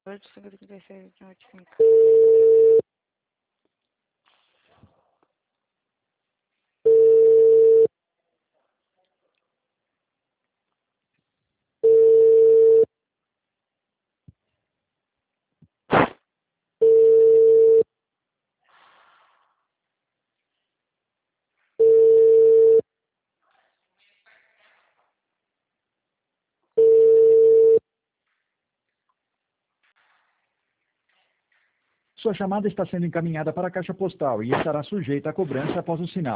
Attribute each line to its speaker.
Speaker 1: 8,36 de 85.
Speaker 2: Sua chamada está sendo encaminhada para a caixa postal e estará sujeita a cobrança após o sinal.